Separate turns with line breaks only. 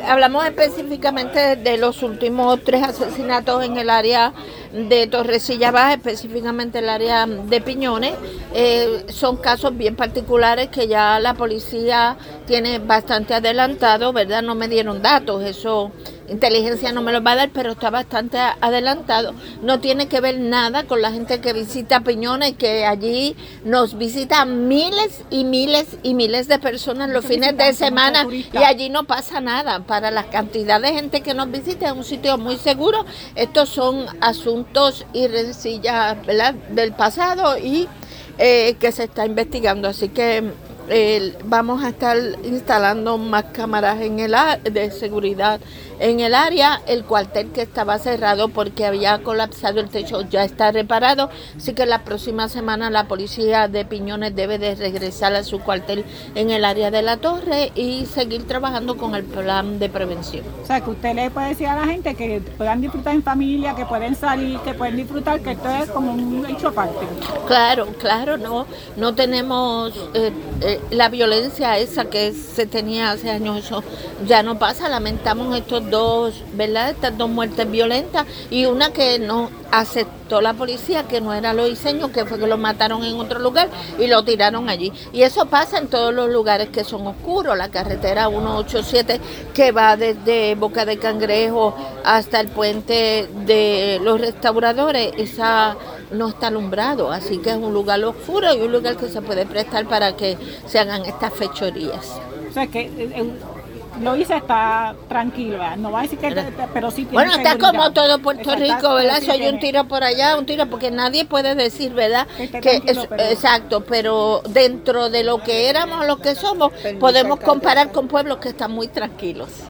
hablamos específicamente de los últimos 3 asesinatos en el área de Torrecilla Baja, específicamente el área de Piñones. Son casos bien particulares que ya la policía tiene bastante adelantado, ¿verdad? No me dieron datos, eso inteligencia no me los va a dar, pero está bastante adelantado. No tiene que ver nada con la gente que visita Piñones, que allí nos visitan miles y miles y miles de personas los fines de semana y allí no pasa nada. Para la cantidad de gente que nos visita es un sitio muy seguro. Estos son asuntos y rencillas, ¿verdad?, del pasado y que se está investigando, así que vamos a estar instalando más cámaras en de seguridad en el área. El cuartel, que estaba cerrado porque había colapsado el techo, ya está reparado, así que la próxima semana la policía de Piñones debe de regresar a su cuartel en el área de la Torre y seguir trabajando con el plan de prevención.
O sea, que usted le puede decir a la gente que puedan disfrutar en familia, que pueden salir, que pueden disfrutar, que esto es como un hecho aparte.
Claro, no tenemos la violencia esa que se tenía hace años, eso ya no pasa. Lamentamos estos dos, ¿verdad?, estas 2 muertes violentas y una que no aceptó la policía, que no era Loiseño, que fue que lo mataron en otro lugar y lo tiraron allí. Y eso pasa en todos los lugares que son oscuros. La carretera 187 que va desde Boca de Cangrejo hasta el puente de los restauradores, esa no está alumbrado, así que es un lugar oscuro y un lugar que se puede prestar para que se hagan estas fechorías.
O sea, que Loíza está tranquila, no va a decir que, pero sí tiene
bueno, está
seguridad.
Como todo Puerto Rico, ¿verdad? Si hay un tiro por allá, un tiro, porque nadie puede decir, ¿verdad? Exacto, pero dentro de lo que éramos, lo que somos, podemos comparar con pueblos que están muy tranquilos.